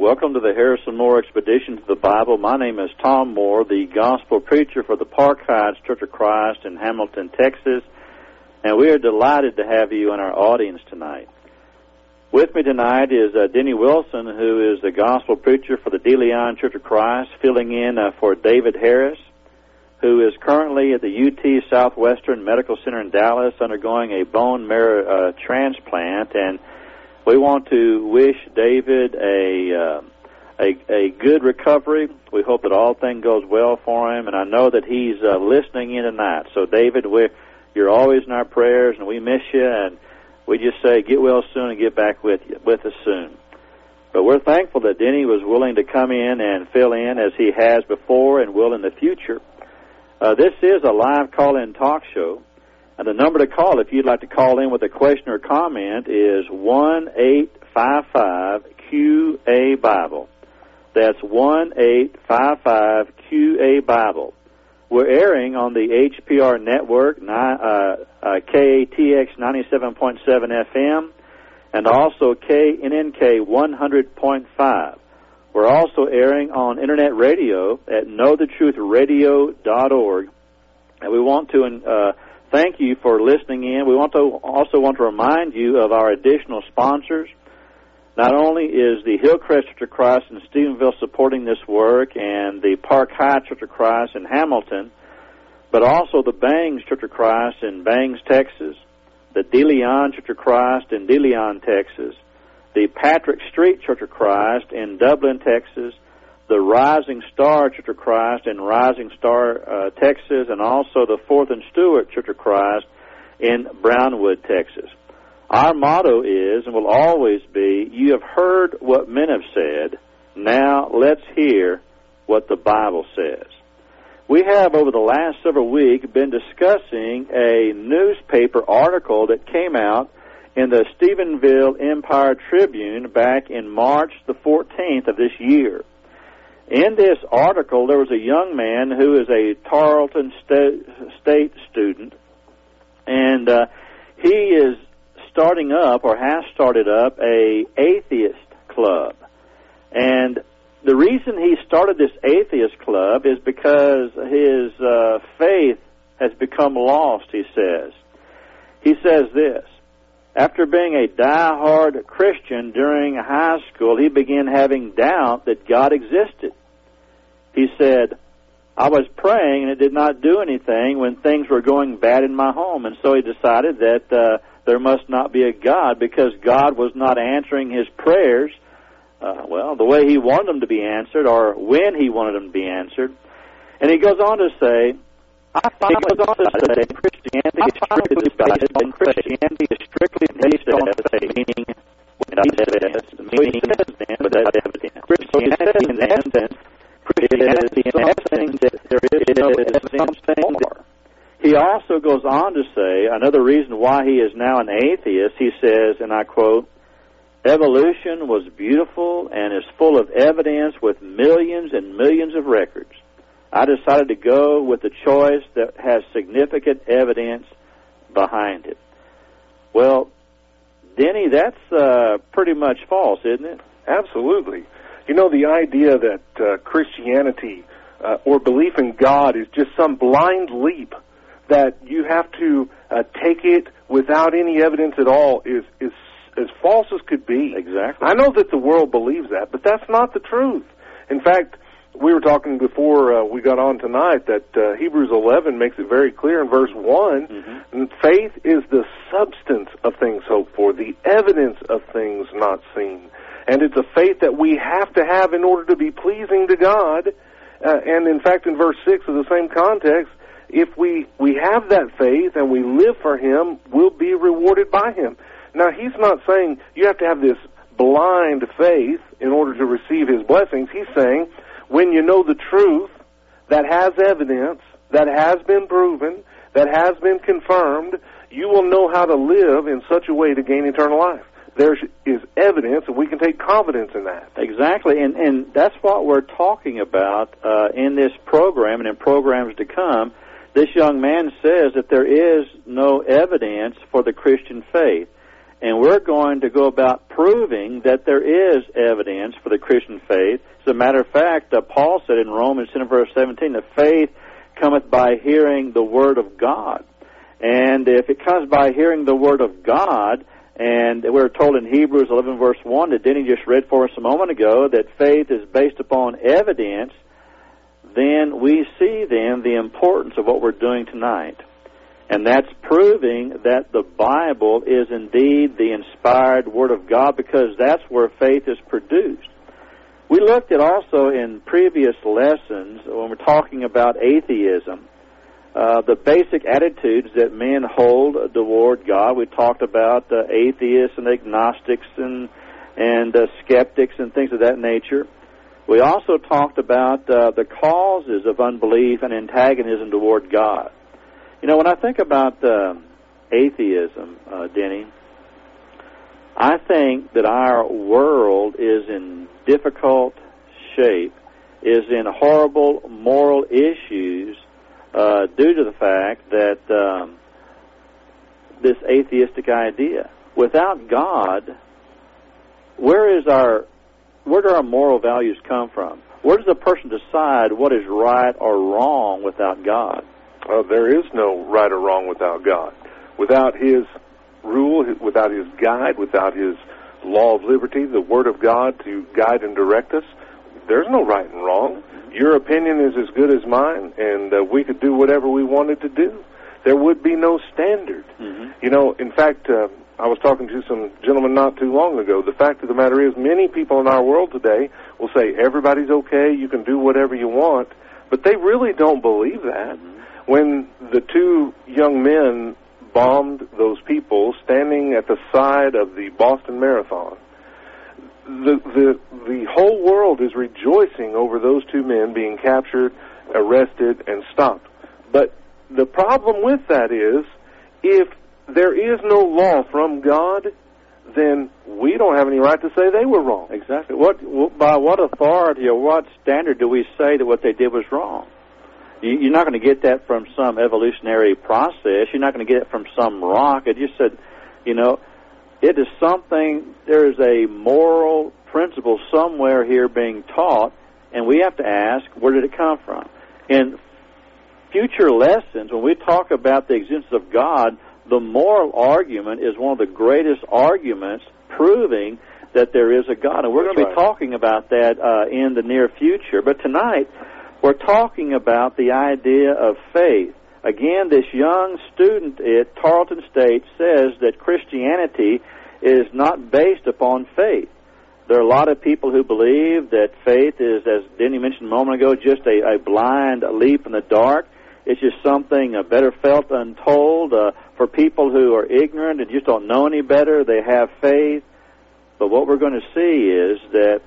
Welcome to the Harrison Moore Expedition to the Bible. My name is Tom Moore, the gospel preacher for the Park Heights Church of Christ in Hamilton, Texas, and we are delighted to have you in our audience tonight. With me tonight is Denny Wilson, who is the gospel preacher for the De Leon Church of Christ, filling in for David Harris, who is currently at the UT Southwestern Medical Center in Dallas undergoing a bone marrow transplant, and we want to wish David a good recovery. We hope that all things goes well for him, and I know that he's listening in tonight. So, David, you're always in our prayers, and we miss you, and we just say get well soon and get back with us soon. But we're thankful that Denny was willing to come in and fill in as he has before and will in the future. This is a live call-in talk show. And the number to call if you'd like to call in with a question or comment is 1-855-QA-BIBLE. That's 1-855-QA-BIBLE. We're airing on the HPR network, KATX 97.7 FM, and also KNNK 100.5. We're also airing on Internet radio at knowthetruthradio.org. And we want to thank you for listening in. We also want to remind you of our additional sponsors. Not only is the Hillcrest Church of Christ in Stephenville supporting this work and the Park Heights Church of Christ in Hamilton, but also the Bangs Church of Christ in Bangs, Texas, the De Leon Church of Christ in De Leon, Texas, the Patrick Street Church of Christ in Dublin, Texas, the Rising Star Church of Christ in Rising Star, Texas, and also the Fourth and Stewart Church of Christ in Brownwood, Texas. Our motto is, and will always be, you have heard what men have said, now let's hear what the Bible says. We have, over the last several weeks, been discussing a newspaper article that came out in the Stephenville Empire Tribune back in March the 14th of this year. In this article, there was a young man who is a Tarleton State student, and he is starting up, or has started up, a atheist club. And the reason he started this atheist club is because his faith has become lost, he says. He says this: after being a die-hard Christian during high school, he began having doubt that God existed. He said, I was praying and it did not do anything when things were going bad in my home, and so he decided that there must not be a God because God was not answering his prayers, the way he wanted them to be answered or when he wanted them to be answered. And he goes on to say, Christianity is strictly based on faith, meaning Christianity in essence that there is something more. He also goes on to say, another reason why he is now an atheist, he says, and I quote, evolution was beautiful and is full of evidence with millions and millions of records. I decided to go with the choice that has significant evidence behind it. Well, Denny, that's pretty much false, isn't it? Absolutely. You know, the idea that Christianity or belief in God is just some blind leap that you have to take it without any evidence at all is as false as could be. Exactly. I know that the world believes that, but that's not the truth. In fact, we were talking before we got on tonight that Hebrews 11 makes it very clear in verse 1, and faith is the substance of things hoped for, the evidence of things not seen. And it's a faith that we have to have in order to be pleasing to God. And in fact, in verse 6 of the same context, if we have that faith and we live for Him, we'll be rewarded by Him. Now, He's not saying you have to have this blind faith in order to receive His blessings. He's saying when you know the truth that has evidence, that has been proven, that has been confirmed, you will know how to live in such a way to gain eternal life. There is evidence, and we can take confidence in that. Exactly, and that's what we're talking about in this program and in programs to come. This young man says that there is no evidence for the Christian faith. and we're going to go about proving that there is evidence for the Christian faith. As a matter of fact, Paul said in Romans 10 verse 17 that faith cometh by hearing the Word of God. And if it comes by hearing the Word of God, and we're told in Hebrews 11 verse 1 that Denny just read for us a moment ago that faith is based upon evidence, then we see then the importance of what we're doing tonight. And that's proving that the Bible is indeed the inspired Word of God, because that's where faith is produced. We looked at also in previous lessons, when we're talking about atheism, the basic attitudes that men hold toward God. We talked about atheists and agnostics and skeptics and things of that nature. We also talked about the causes of unbelief and antagonism toward God. You know, when I think about atheism, Denny, I think that our world is in difficult shape, is in horrible moral issues due to the fact that this atheistic idea. Without God, where do our moral values come from? Where does a person decide what is right or wrong without God? There is no right or wrong without God. Without His rule, without His guide, without His law of liberty, the Word of God to guide and direct us, there's no right and wrong. Your opinion is as good as mine, and we could do whatever we wanted to do. There would be no standard. Mm-hmm. You know, in fact, I was talking to some gentlemen not too long ago. The fact of the matter is, many people in our world today will say, everybody's okay, you can do whatever you want, but they really don't believe that. Mm-hmm. When the two young men bombed those people standing at the side of the Boston Marathon, the whole world is rejoicing over those two men being captured, arrested, and stopped. But the problem with that is, if there is no law from God, then we don't have any right to say they were wrong. Exactly. By what authority or what standard do we say that what they did was wrong? You're not going to get that from some evolutionary process. You're not going to get it from some rock. It just said, you know, it is something, there is a moral principle somewhere here being taught, and we have to ask, where did it come from? In future lessons, when we talk about the existence of God, the moral argument is one of the greatest arguments proving that there is a God. And we're going to be talking about that in the near future. But tonight, we're talking about the idea of faith. Again, this young student at Tarleton State says that Christianity is not based upon faith. There are a lot of people who believe that faith is, as Denny mentioned a moment ago, just a blind leap in the dark. It's just something better felt untold. For people who are ignorant and just don't know any better, they have faith. But what we're going to see is that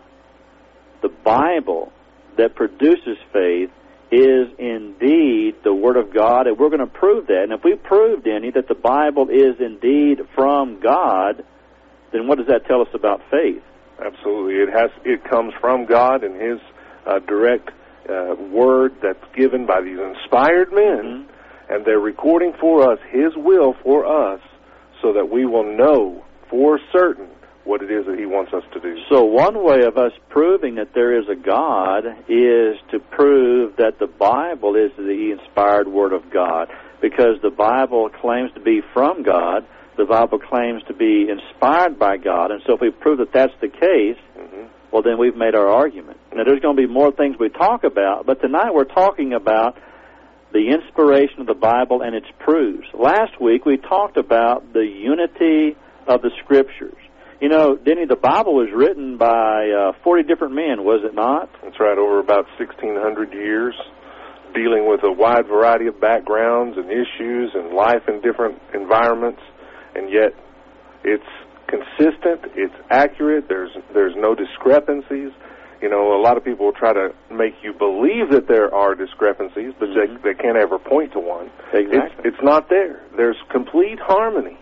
the Bible that produces faith is indeed the Word of God, and we're going to prove that. And if we prove, Denny, that the Bible is indeed from God, then what does that tell us about faith? Absolutely. It comes from God and His direct Word that's given by these inspired men, and they're recording for us His will for us so that we will know for certain what it is that He wants us to do. So one way of us proving that there is a God is to prove that the Bible is the inspired Word of God, because the Bible claims to be from God, the Bible claims to be inspired by God, and so if we prove that that's the case, well, then we've made our argument. Now, there's going to be more things we talk about, but tonight we're talking about the inspiration of the Bible and its proofs. Last week we talked about the unity of the Scriptures. You know, Denny, the Bible was written by 40 different men, was it not? That's right, over about 1,600 years, dealing with a wide variety of backgrounds and issues and life in different environments, and yet it's consistent, it's accurate, there's no discrepancies. You know, a lot of people will try to make you believe that there are discrepancies, but they can't ever point to one. Exactly. It's not there. There's complete harmony.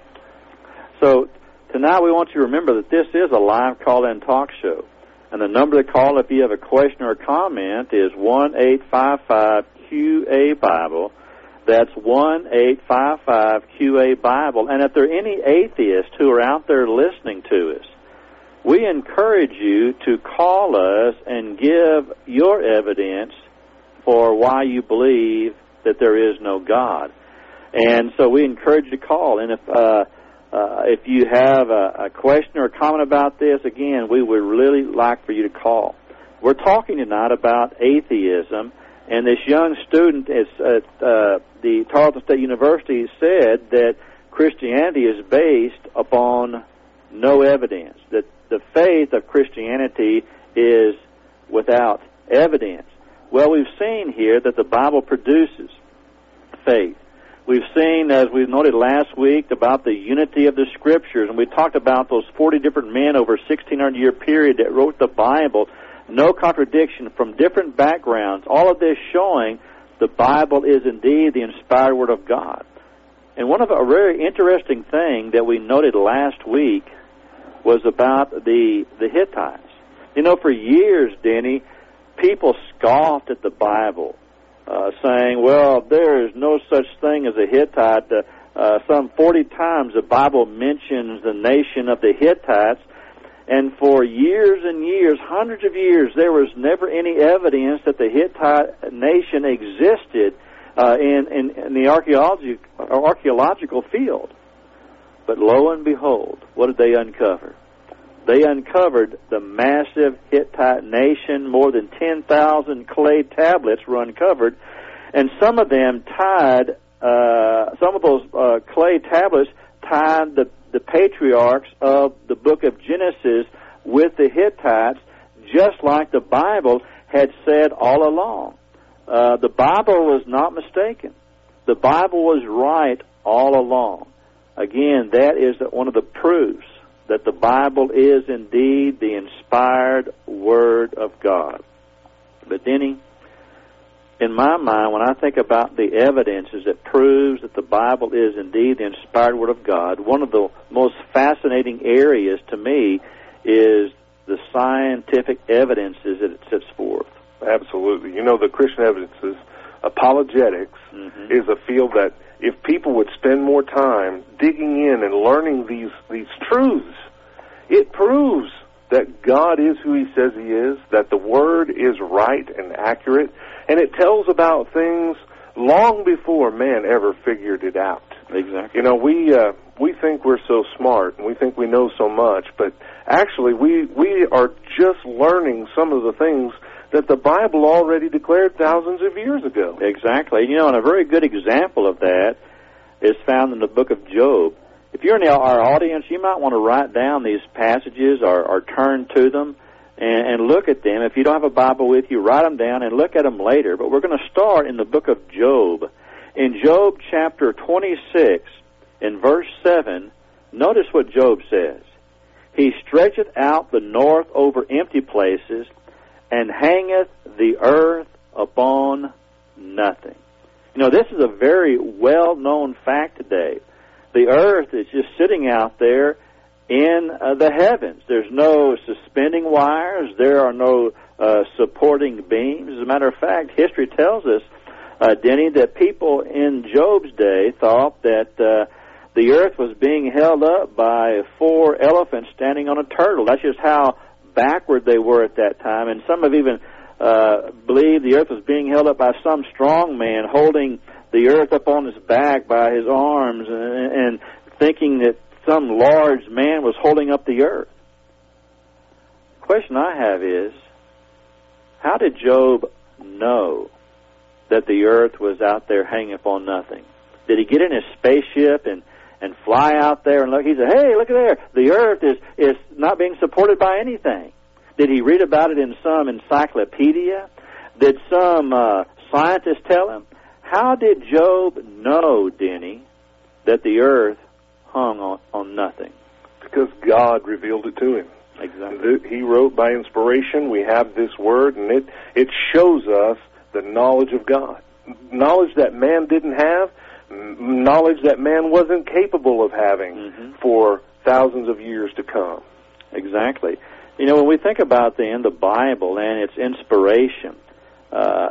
So tonight we want you to remember that this is a live call-in talk show. And the number to call if you have a question or a comment is 1-855-QA-BIBLE. That's 1-855-QA-BIBLE. And if there are any atheists who are out there listening to us, we encourage you to call us and give your evidence for why you believe that there is no God. And so we encourage you to call. And if you have a question or a comment about this, again, we would really like for you to call. We're talking tonight about atheism, and this young student at the Tarleton State University said that Christianity is based upon no evidence, that the faith of Christianity is without evidence. Well, we've seen here that the Bible produces faith. We've seen, as we noted last week, about the unity of the Scriptures, and we talked about those 40 different men over a 1,600-year period that wrote the Bible. No contradiction from different backgrounds. All of this showing the Bible is indeed the inspired Word of God. And one of a very interesting thing that we noted last week was about the Hittites. You know, for years, Denny, people scoffed at the Bible, saying, well, there is no such thing as a Hittite. Some 40 times the Bible mentions the nation of the Hittites. And for years and years, hundreds of years, there was never any evidence that the Hittite nation existed in the archaeological field. But lo and behold, what did they uncover? They uncovered the massive Hittite nation. More than 10,000 clay tablets were uncovered, and some of them tied, some of those clay tablets tied the patriarchs of the book of Genesis with the Hittites, just like the Bible had said all along. The Bible was not mistaken. The Bible was right all along. Again, that is one of the proofs that the Bible is indeed the inspired Word of God. But Denny, in my mind, when I think about the evidences that proves that the Bible is indeed the inspired Word of God, one of the most fascinating areas to me is the scientific evidences that it sets forth. Absolutely. You know, the Christian evidences, apologetics, is a field that if people would spend more time digging in and learning these truths, it proves that God is who He says He is, that the Word is right and accurate, and it tells about things long before man ever figured it out. Exactly. You know, we think we're so smart, and we think we know so much, but actually we are just learning some of the things that the Bible already declared thousands of years ago. Exactly. You know, and a very good example of that is found in the book of Job. If you're in our audience, you might want to write down these passages or turn to them and look at them. If you don't have a Bible with you, write them down and look at them later. But we're going to start in the book of Job. In Job chapter 26, in verse 7, notice what Job says. He stretcheth out the north over empty places, and hangeth the earth upon nothing. You know, this is a very well-known fact today. The earth is just sitting out there in the heavens. There's no suspending wires. There are no supporting beams. As a matter of fact, history tells us, Denny, that people in Job's day thought that the earth was being held up by 4 elephants standing on a turtle. That's just how backward they were at that time. And some have even believed the earth was being held up by some strong man holding the earth up on his back by his arms and thinking that some large man was holding up the earth. The question I have is, how did Job know that the earth was out there hanging upon nothing? Did he get in his spaceship and fly out there and look? He said, hey, look at there. The earth is not being supported by anything. Did he read about it in some encyclopedia? Did some scientist tell him? How did Job know, Denny, that the earth hung on nothing? Because God revealed it to him. Exactly. He wrote by inspiration. We have this word, and it shows us the knowledge of God. Knowledge that man didn't have, knowledge that man wasn't capable of having for thousands of years to come. Exactly. You know, when we think about the Bible and its inspiration,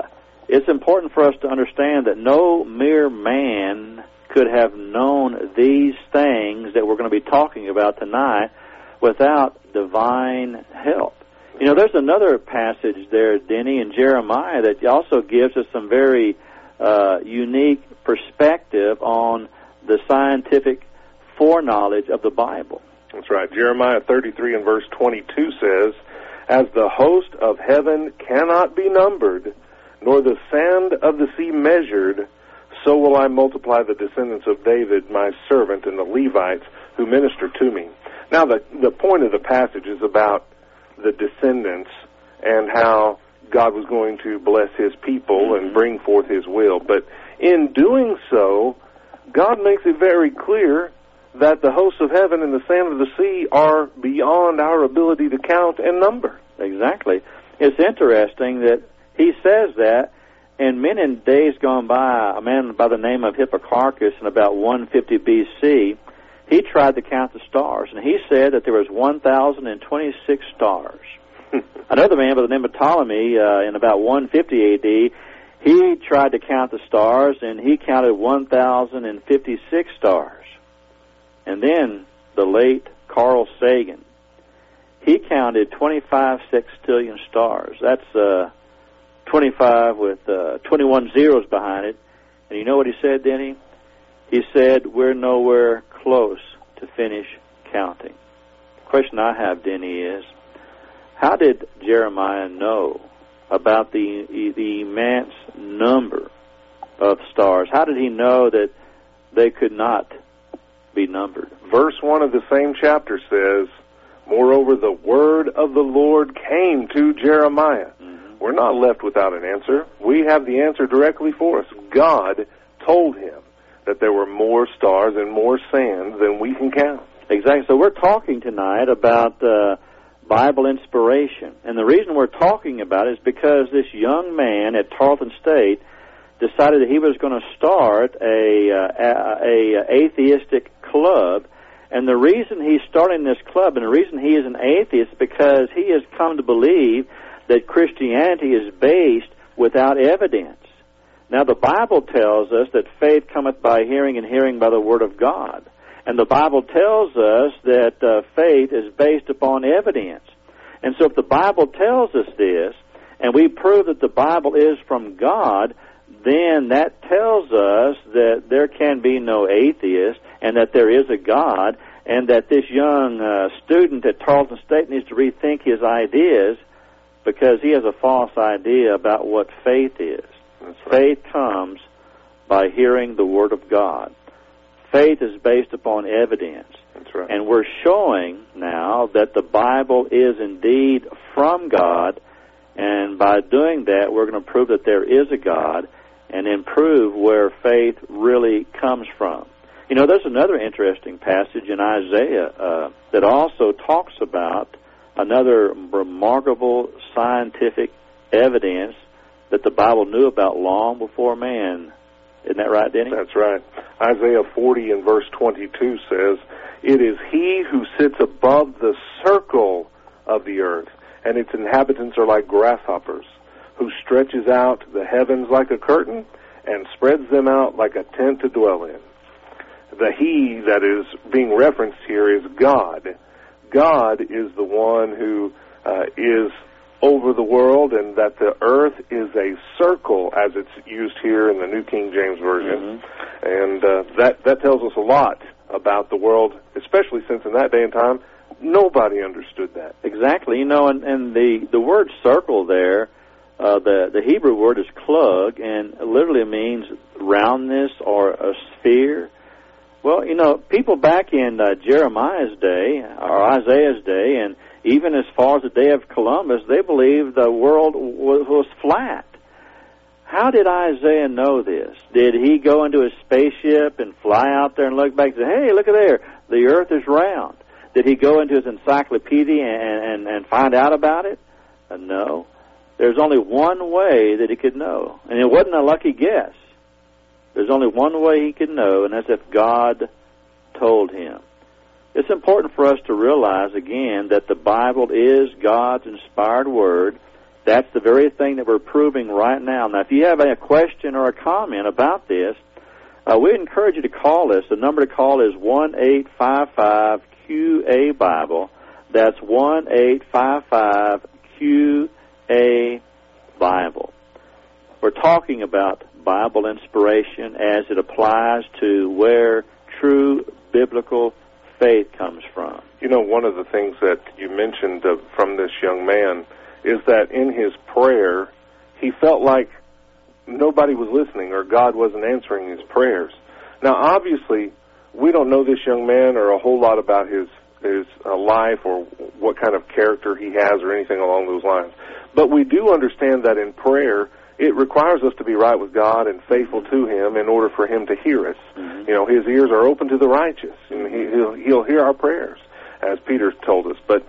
it's important for us to understand that no mere man could have known these things that we're going to be talking about tonight without divine help. You know, there's another passage there, Denny, in Jeremiah that also gives us some very unique perspective on the scientific foreknowledge of the Bible. That's right. Jeremiah 33 and verse 22 says, "As the host of heaven cannot be numbered, nor the sand of the sea measured, so will I multiply the descendants of David, my servant, and the Levites who minister to me." Now, the point of the passage is about the descendants and how God was going to bless his people and bring forth his will. But in doing so, God makes it very clear that the hosts of heaven and the sand of the sea are beyond our ability to count and number. Exactly. It's interesting that he says that, and men in days gone by, a man by the name of Hipparchus in about 150 B.C., he tried to count the stars, and he said that there was 1,026 stars. Another man by the name of Ptolemy in about 150 A.D., he tried to count the stars, and he counted 1,056 stars. And then the late Carl Sagan, he counted 25 sextillion stars. That's 25 with 21 zeros behind it. And you know what he said, Denny? He said, we're nowhere close to finish counting. The question I have, Denny, is how did Jeremiah know about the immense number of stars? How did he know that they could not be numbered? Verse 1 of the same chapter says, "Moreover, the word of the Lord came to Jeremiah." Mm-hmm. We're not left without an answer. We have the answer directly for us. God told him that there were more stars and more sand than we can count. Exactly. So we're talking tonight about Bible inspiration. And the reason we're talking about it is because this young man at Tarleton State decided that he was going to start a atheistic club. And the reason he's starting this club and the reason he is an atheist is because he has come to believe that Christianity is based without evidence. Now, the Bible tells us that faith cometh by hearing, and hearing by the Word of God. And the Bible tells us that faith is based upon evidence. And so if the Bible tells us this, and we prove that the Bible is from God, then that tells us that there can be no atheist, and that there is a God, and that this young student at Tarleton State needs to rethink his ideas because he has a false idea about what faith is. That's right. Faith comes by hearing the Word of God. Faith is based upon evidence. That's right. And we're showing now that the Bible is indeed from God, and by doing that, we're going to prove that there is a God and then prove where faith really comes from. You know, there's another interesting passage in Isaiah that also talks about another remarkable scientific evidence that the Bible knew about long before man. Isn't that right, Denny? That's right. Isaiah 40 and verse 22 says, "It is he who sits above the circle of the earth, and its inhabitants are like grasshoppers, who stretches out the heavens like a curtain and spreads them out like a tent to dwell in." The he that is being referenced here is God. God is the one who is over the world, and that the earth is a circle, as it's used here in the New King James Version. Mm-hmm. And that tells us a lot about the world, especially since in that day and time, nobody understood that. Exactly. You know, and the word circle there, the Hebrew word is klug, and literally means roundness or a sphere. Well, you know, people back in Jeremiah's day, or Isaiah's day, and even as far as the day of Columbus, they believed the world was flat. How did Isaiah know this? Did he go into his spaceship and fly out there and look back and say, hey, look at there, the earth is round? Did he go into his encyclopedia and find out about it? No. There's only one way that he could know, and it wasn't a lucky guess. There's only one way he could know, and that's if God told him. It's important for us to realize, again, that the Bible is God's inspired word. That's the very thing that we're proving right now. Now, if you have a question or a comment about this, we encourage you to call us. The number to call is 1-855-QA-BIBLE. That's 1-855-QA-BIBLE. We're talking about Bible inspiration as it applies to where true biblical faith comes from. You know, one of the things that you mentioned from this young man is that in his prayer, he felt like nobody was listening or God wasn't answering his prayers. Now, obviously, we don't know this young man or a whole lot about his life or what kind of character he has or anything along those lines. But we do understand that in prayer, it requires us to be right with God and faithful to Him in order for Him to hear us. Mm-hmm. You know, His ears are open to the righteous, and He'll hear our prayers, as Peter told us. But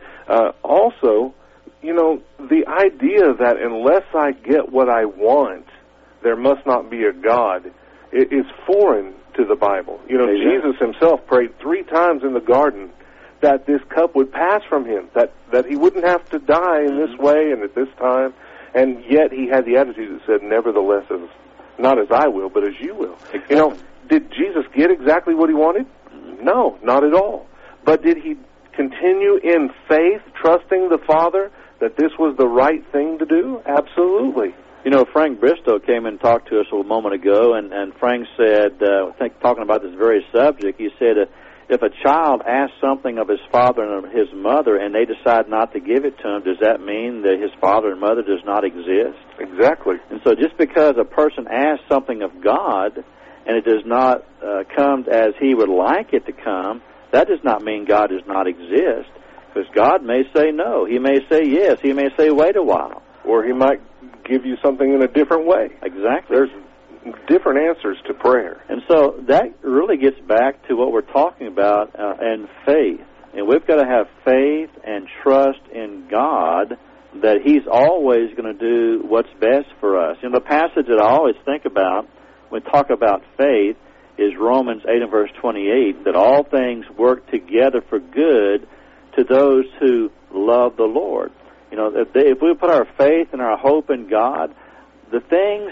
also, you know, the idea that unless I get what I want, there must not be a God, is foreign to the Bible. You know, Amen. Jesus Himself prayed 3 times in the garden that this cup would pass from Him, that He wouldn't have to die in this way and at this time. And yet He had the attitude that said, nevertheless, not as I will, but as you will. Exactly. You know, did Jesus get exactly what He wanted? No, not at all. But did He continue in faith, trusting the Father that this was the right thing to do? Absolutely. You know, Frank Bristow came and talked to us a moment ago, and Frank said, talking about this very subject, he said, if a child asks something of his father and of his mother and they decide not to give it to him, does that mean that his father and mother does not exist? Exactly. And so just because a person asks something of God and it does not come as he would like it to come, that does not mean God does not exist. Because God may say no. He may say yes. He may say wait a while. Or He might give you something in a different way. Exactly. There's different answers to prayer. And so that really gets back to what we're talking about and faith. And we've got to have faith and trust in God that He's always going to do what's best for us. And the passage that I always think about when we talk about faith is Romans 8 and verse 28, that all things work together for good to those who love the Lord. You know, if we put our faith and our hope in God, the things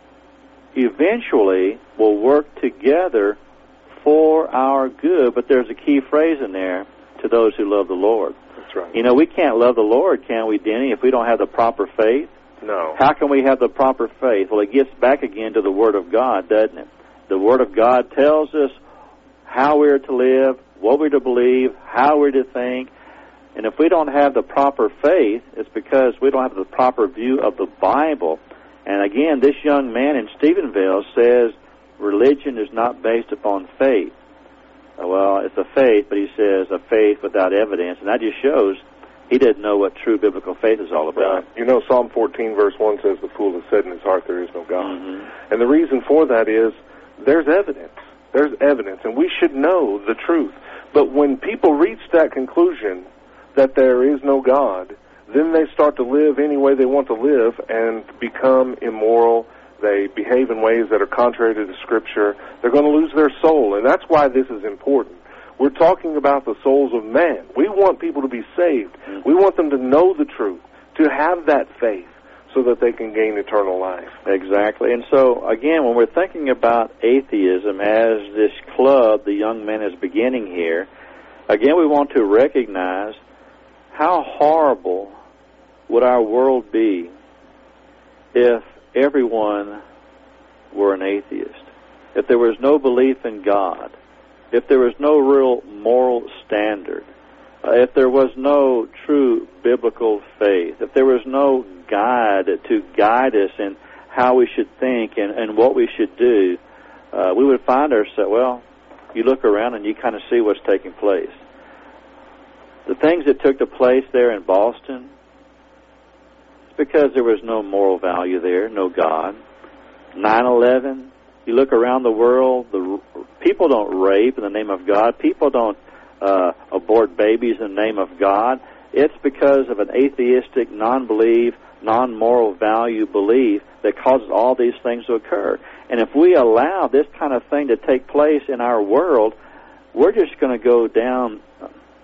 eventually will work together for our good. But there's a key phrase in there, to those who love the Lord. That's right. You know, we can't love the Lord, can we, Denny, if we don't have the proper faith? No. How can we have the proper faith? Well, it gets back again to the Word of God, doesn't it? The Word of God tells us how we're to live, what we're to believe, how we're to think. And if we don't have the proper faith, it's because we don't have the proper view of the Bible. And again, this young man in Stephenville says religion is not based upon faith. Well, it's a faith, but he says a faith without evidence. And that just shows he didn't know what true biblical faith is all about. Right. You know, Psalm 14 verse 1 says, the fool has said in his heart there is no God. Mm-hmm. And the reason for that is there's evidence. There's evidence, and we should know the truth. But when people reach that conclusion that there is no God, then they start to live any way they want to live and become immoral. They behave in ways that are contrary to the Scripture. They're going to lose their soul, and that's why this is important. We're talking about the souls of man. We want people to be saved. We want them to know the truth, to have that faith, so that they can gain eternal life. Exactly. And so, again, when we're thinking about atheism as this club the young man is beginning here, again, we want to recognize how horrible would our world be if everyone were an atheist, if there was no belief in God, if there was no real moral standard, if there was no true biblical faith, if there was no guide to guide us in how we should think and what we should do, we would find ourselves, well, you look around and you kind of see what's taking place. The things that took place there in Boston, it's because there was no moral value there, no God. 9/11, you look around the world, people don't rape in the name of God. People don't abort babies in the name of God. It's because of an atheistic, non-belief, non-moral value belief that causes all these things to occur. And if we allow this kind of thing to take place in our world, we're just going to go down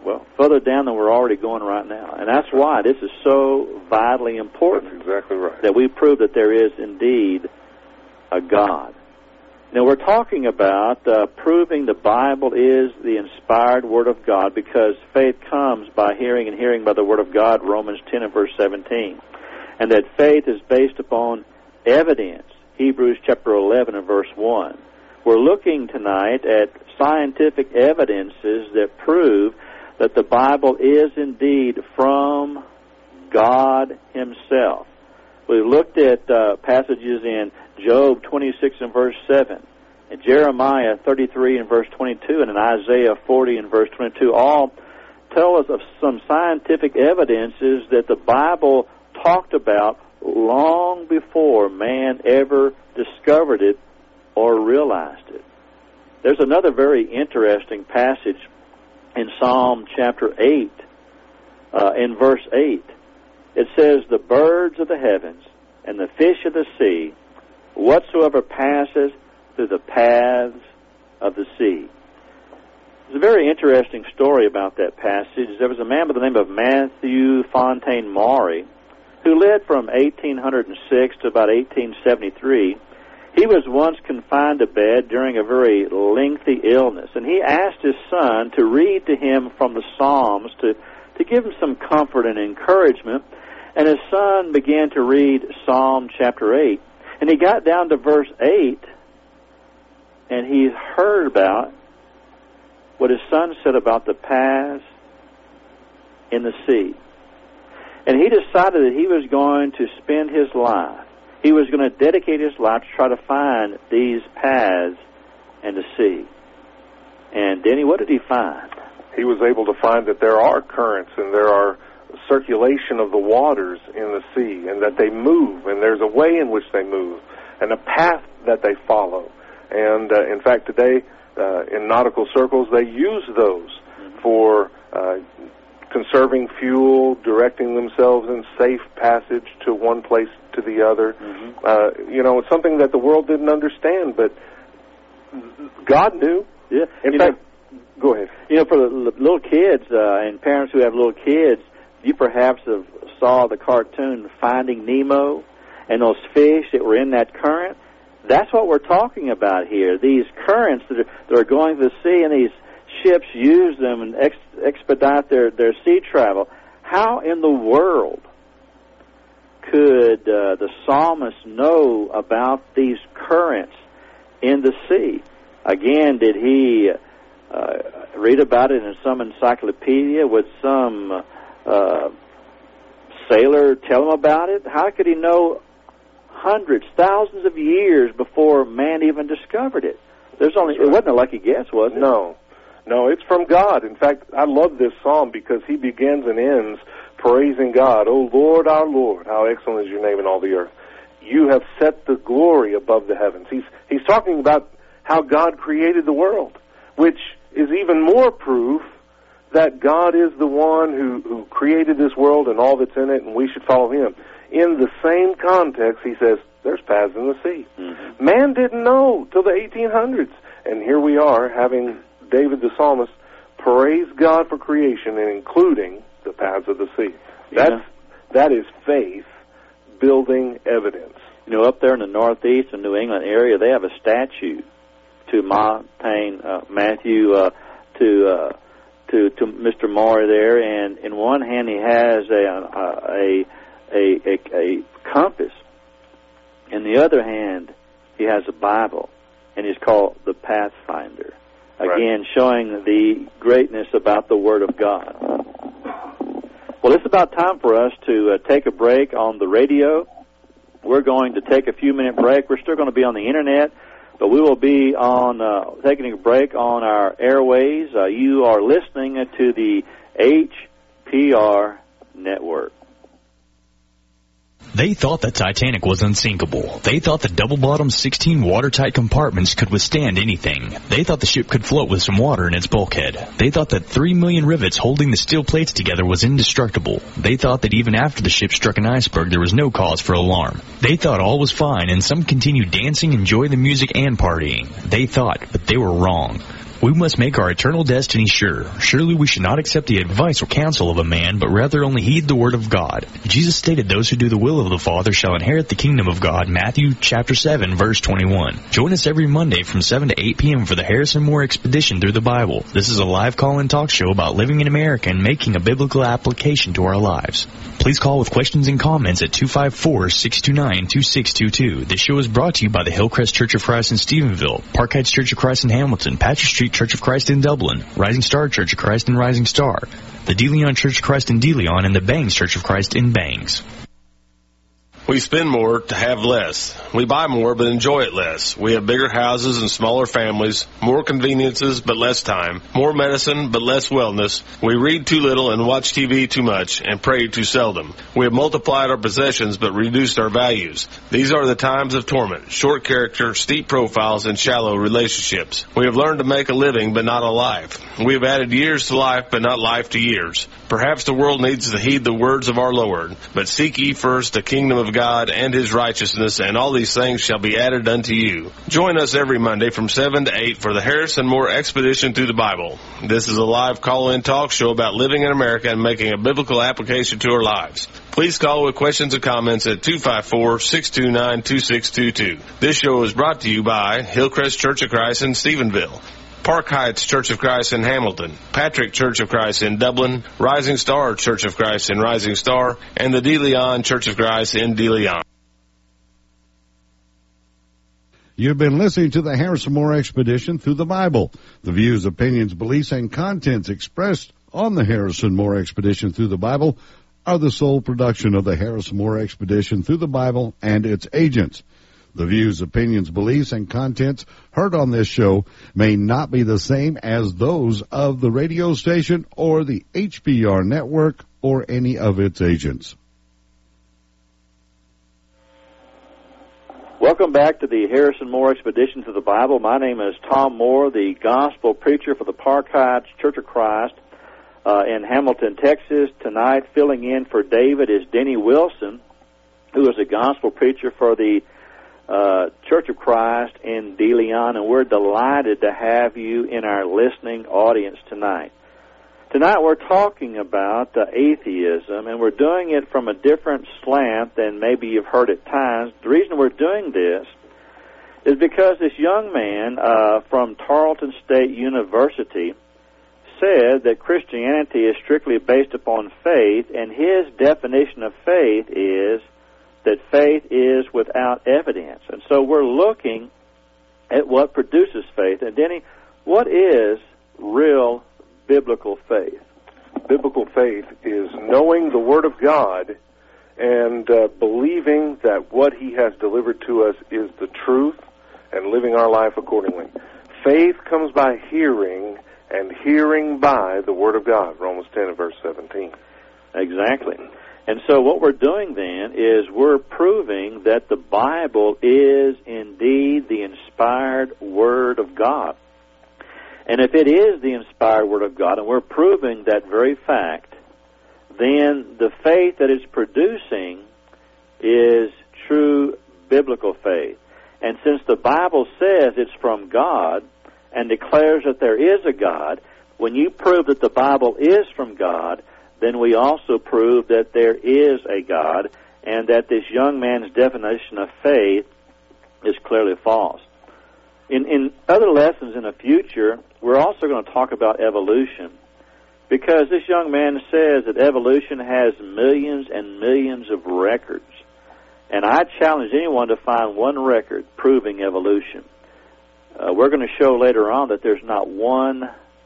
well, further down than we're already going right now. And that's why this is so vitally important. That's exactly right. That we prove that there is indeed a God. Now, we're talking about proving the Bible is the inspired Word of God, because faith comes by hearing, and hearing by the Word of God, Romans 10 and verse 17. And that faith is based upon evidence, Hebrews chapter 11 and verse 1. We're looking tonight at scientific evidences that prove that the Bible is indeed from God Himself. We've looked at passages in Job 26 and verse 7, and Jeremiah 33 and verse 22, and in Isaiah 40 and verse 22, all tell us of some scientific evidences that the Bible talked about long before man ever discovered it or realized it. There's another very interesting passage in Psalm chapter 8, in verse 8. It says, "The birds of the heavens and the fish of the sea, whatsoever passes through the paths of the sea." There's a very interesting story about that passage. There was a man by the name of Matthew Fontaine Maury who lived from 1806 to about 1873. He was once confined to bed during a very lengthy illness, and he asked his son to read to him from the Psalms to give him some comfort and encouragement. And his son began to read Psalm chapter 8. And he got down to verse 8, and he heard about what his son said about the paths in the sea. And he decided that he was going to spend his life, he was going to dedicate his life to try to find these paths in the sea. And Denny, what did he find? He was able to find that there are currents and there are circulation of the waters in the sea, and that they move, and there's a way in which they move, and a path that they follow. And in fact, today, in nautical circles, they use those for conserving fuel, directing themselves in safe passage to one place to the other. It's something that the world didn't understand, but God knew. Yeah. In fact, go ahead. For the little kids and parents who have little kids, you perhaps have saw the cartoon Finding Nemo and those fish that were in that current. That's what we're talking about here. These currents that are going to the sea, and these ships use them and expedite their sea travel. How in the world could the psalmist know about these currents in the sea? Again, did he read about it in some encyclopedia? Would some sailor tell him about it? How could he know hundreds, thousands of years before man even discovered it? It wasn't a lucky guess, was it? No, it's from God. In fact, I love this psalm because he begins and ends praising God. "O Lord, our Lord, how excellent is your name in all the earth. You have set the glory above the heavens." He's talking about how God created the world, which is even more proof that God is the one who created this world and all that's in it, and we should follow Him. In the same context, he says, there's paths in the sea. Man didn't know till the 1800s. And here we are having David the psalmist praise God for creation and including the paths of the sea. That is faith building evidence. Up there in the northeast and New England area, they have a statue to Matthew, to Mr. Maury there, and in one hand he has a compass. In the other hand, he has a Bible, and he's called the Pathfinder. Again, showing the greatness about the Word of God. Well, it's about time for us to take a break on the radio. We're going to take a few-minute break. We're still going to be on the Internet, but we will be on taking a break on our airways. You are listening to the HPR Network. They thought the Titanic was unsinkable. They thought the double-bottom 16 watertight compartments could withstand anything. They thought the ship could float with some water in its bulkhead. They thought that 3 million rivets holding the steel plates together was indestructible. They thought that even after the ship struck an iceberg, there was no cause for alarm. They thought all was fine, and some continued dancing, enjoying the music, and partying. They thought, but they were wrong. We must make our eternal destiny sure. Surely we should not accept the advice or counsel of a man, but rather only heed the word of God. Jesus stated those who do the will of the Father shall inherit the kingdom of God, Matthew chapter 7, verse 21. Join us every Monday from 7 to 8 p.m. for the Harrison Moore Expedition through the Bible. This is a live call-in talk show about living in America and making a biblical application to our lives. Please call with questions and comments at 254-629-2622. This show is brought to you by the Hillcrest Church of Christ in Stephenville, Park Heights Church of Christ in Hamilton, Patrick Street Church of Christ in Dublin, Rising Star Church of Christ in Rising Star, the De Leon Church of Christ in De Leon, and the Bangs Church of Christ in Bangs. We spend more to have less. We buy more but enjoy it less. We have bigger houses and smaller families, more conveniences but less time, more medicine but less wellness. We read too little and watch TV too much and pray too seldom. We have multiplied our possessions but reduced our values. These are the times of torment, short character, steep profiles, and shallow relationships. We have learned to make a living but not a life. We have added years to life but not life to years. Perhaps the world needs to heed the words of our Lord, but seek ye first the kingdom of God and his righteousness, and all these things shall be added unto you. Join us every Monday from 7 to 8 for the Harrison Moore Expedition Through the Bible. This is a live call-in talk show about living in America and making a biblical application to our lives. Please call with questions or comments at 254-629-2622. This show is brought to you by Hillcrest Church of Christ in Stephenville, Park Heights Church of Christ in Hamilton, Patrick Church of Christ in Dublin, Rising Star Church of Christ in Rising Star, and the De Leon Church of Christ in De Leon. You've been listening to the Harrison Moore Expedition Through the Bible. The views, opinions, beliefs, and contents expressed on the Harrison Moore Expedition Through the Bible are the sole production of the Harrison Moore Expedition Through the Bible and its agents. The views, opinions, beliefs, and contents heard on this show may not be the same as those of the radio station or the HPR network or any of its agents. Welcome back to the Harrison Moore Expedition to the Bible. My name is Tom Moore, the gospel preacher for the Park Heights Church of Christ in Hamilton, Texas. Tonight, filling in for David is Denny Wilson, who is a gospel preacher for the Church of Christ in De Leon, and we're delighted to have you in our listening audience tonight. Tonight we're talking about atheism, and we're doing it from a different slant than maybe you've heard at times. The reason we're doing this is because this young man from Tarleton State University said that Christianity is strictly based upon faith, and his definition of faith is that faith is without evidence. And so we're looking at what produces faith. And Denny, what is real biblical faith? Biblical faith is knowing the Word of God and believing that what He has delivered to us is the truth and living our life accordingly. Faith comes by hearing, and hearing by the Word of God, Romans 10 and verse 17. Exactly. And so what we're doing then is we're proving that the Bible is indeed the inspired Word of God. And if it is the inspired Word of God, and we're proving that very fact, then the faith that it's producing is true biblical faith. And since the Bible says it's from God and declares that there is a God, when you prove that the Bible is from God, then we also prove that there is a God and that this young man's definition of faith is clearly false. In other lessons in the future, we're also going to talk about evolution, because this young man says that evolution has millions and millions of records. And I challenge anyone to find one record proving evolution. We're going to show later on that there's not one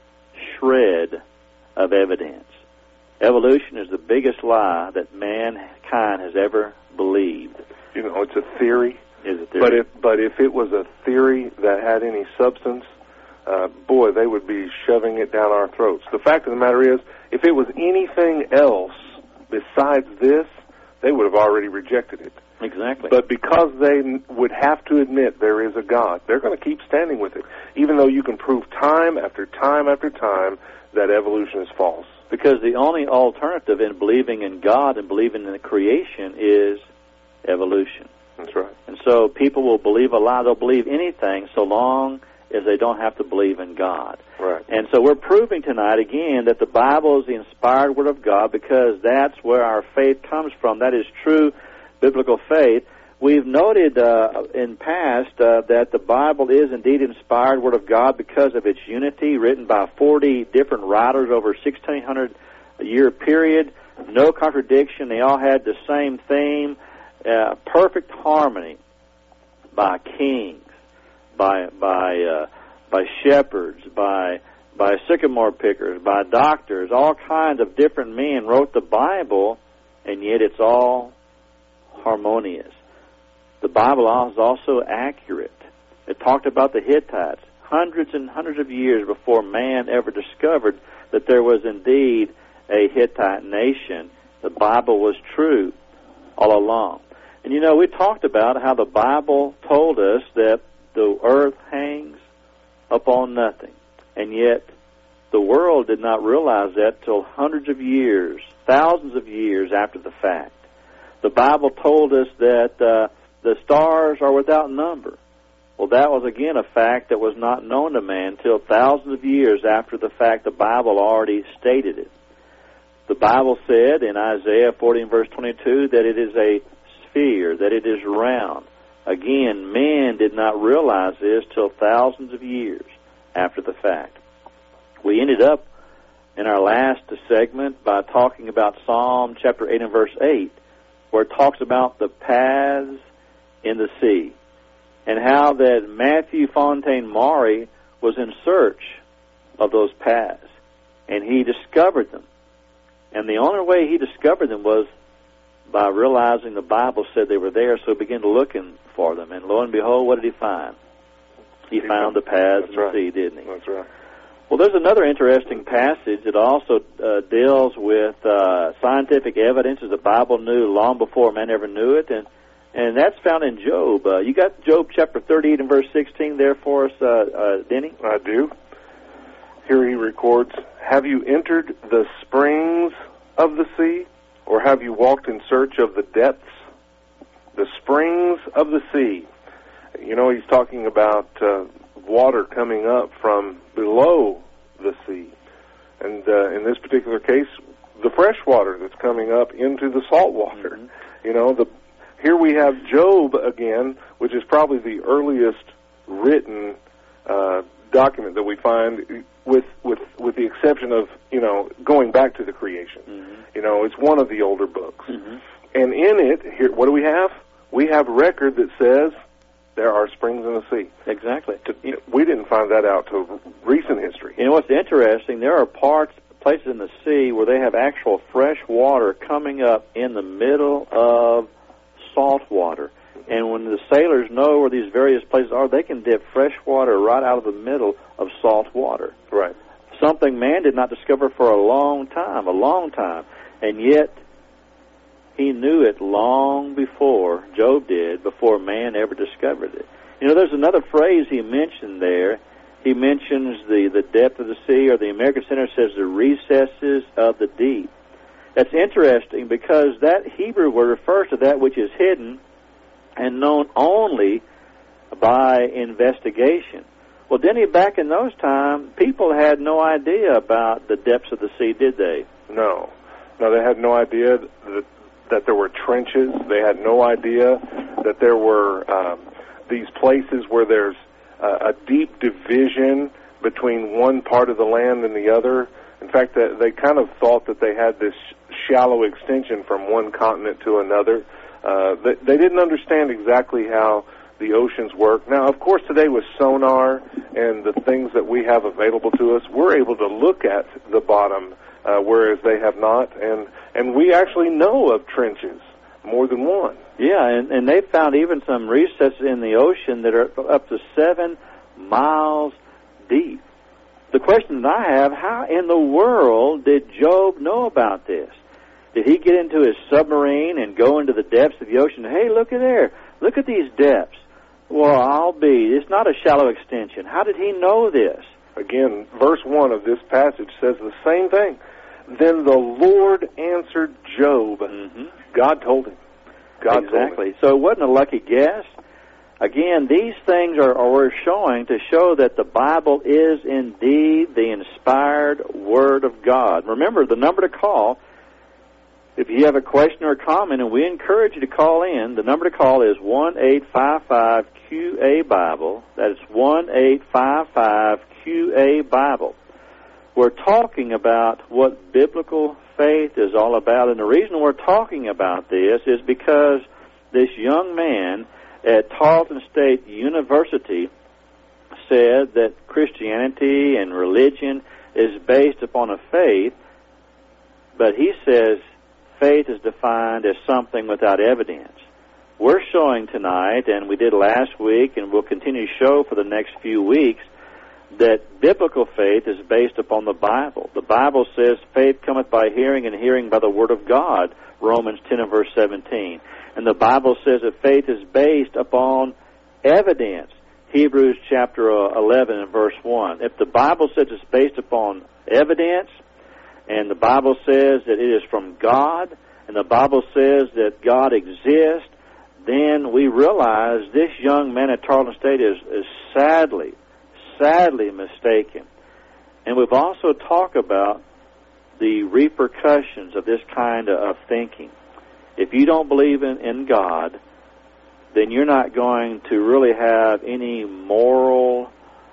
shred of evidence. Evolution is the biggest lie that mankind has ever believed. You know, it's a theory. Is a theory. But if it was a theory that had any substance, boy, they would be shoving it down our throats. The fact of the matter is, if it was anything else besides this, they would have already rejected it. Exactly. But because they would have to admit there is a God, they're going to keep standing with it, even though you can prove time after time after time that evolution is false. Because the only alternative in believing in God and believing in the creation is evolution. That's right. And so people will believe a lie. They'll believe anything so long is they don't have to believe in God. Right. And so we're proving tonight again that the Bible is the inspired Word of God, because that's where our faith comes from. That is true biblical faith. We've noted in past that the Bible is indeed inspired Word of God because of its unity, written by 40 different writers over a 1,600-year period. No contradiction. They all had the same theme. Perfect harmony by kings, by shepherds, by sycamore pickers, by doctors. All kinds of different men wrote the Bible, and yet it's all harmonious. The Bible is also accurate. It talked about the Hittites hundreds and hundreds of years before man ever discovered that there was indeed a Hittite nation. The Bible was true all along. And you know, we talked about how the Bible told us that the earth hangs upon nothing. And yet the world did not realize that till hundreds of years, thousands of years after the fact. The Bible told us that the stars are without number. Well, that was again a fact that was not known to man till thousands of years after the fact. The Bible already stated it. The Bible said in Isaiah 40 and verse 22 that it is a sphere, that it is round. Again, men did not realize this till thousands of years after the fact. We ended up in our last segment by talking about Psalm chapter 8 and verse 8, where it talks about the paths in the sea, and how that Matthew Fontaine Maury was in search of those paths, and he discovered them. And the only way he discovered them was by realizing the Bible said they were there, so he began looking for them. And lo and behold, what did he find? He found the paths in the sea, didn't he? That's right. Well, there's another interesting passage that also deals with scientific evidence that the Bible knew long before man ever knew it, and that's found in Job. You got Job chapter 38 and verse 16 there for us, Denny? I do. Here he records, "Have you entered the springs of the sea, or have you walked in search of the depths? The springs of the sea." You know, he's talking about water coming up from below the sea. And in this particular case, the fresh water that's coming up into the salt water. Mm-hmm. You know, here we have Job again, which is probably the earliest written document that we find, with the exception of, you know, going back to the creation. Mm-hmm. You know, it's one of the older books. Mm-hmm. And in it, here, what do we have? We have record that says there are springs in the sea. Exactly. We didn't find that out till recent history. You know what's interesting? There are places in the sea where they have actual fresh water coming up in the middle of salt water. And when the sailors know where these various places are, they can dip fresh water right out of the middle of salt water. Right. Something man did not discover for a long time. And yet he knew it long before Job did, before man ever discovered it. You know, there's another phrase he mentioned there. He mentions the depth of the sea, or the American Center says the recesses of the deep. That's interesting because that Hebrew word refers to that which is hidden and known only by investigation. Well, Denny, back in those times, people had no idea about the depths of the sea, did they? No, they had no idea that there were trenches. They had no idea that there were these places where there's a deep division between one part of the land and the other. In fact, they kind of thought that they had this shallow extension from one continent to another. They didn't understand exactly how the oceans work. Now, of course, today with sonar and the things that we have available to us, we're able to look at the bottom, whereas they have not. And we actually know of trenches, more than one. Yeah, and they found even some recesses in the ocean that are up to 7 miles deep. The question that I have, how in the world did Job know about this? Did he get into his submarine and go into the depths of the ocean? Hey, look at there. Look at these depths. Well, it's not a shallow extension. How did he know this? Again, verse 1 of this passage says the same thing. Then the Lord answered Job. Mm-hmm. God told him. God exactly. Told him. So it wasn't a lucky guess. Again, these things we're showing to show that the Bible is indeed the inspired Word of God. Remember, the number to call, if you have a question or a comment, and we encourage you to call in, the number to call is 1-855-QA-BIBLE. That is 1-855-QA-BIBLE. We're talking about what biblical faith is all about, and the reason we're talking about this is because this young man at Tarleton State University said that Christianity and religion is based upon a faith, but he says faith is defined as something without evidence. We're showing tonight, and we did last week, and we'll continue to show for the next few weeks, that biblical faith is based upon the Bible. The Bible says faith cometh by hearing, and hearing by the Word of God, Romans 10 and verse 17. And the Bible says that faith is based upon evidence, Hebrews chapter 11 and verse 1. If the Bible says it's based upon evidence, and the Bible says that it is from God, and the Bible says that God exists, then we realize this young man at Tarleton State is sadly mistaken. And we've also talked about the repercussions of this kind of thinking. If you don't believe in God, then you're not going to really have any moral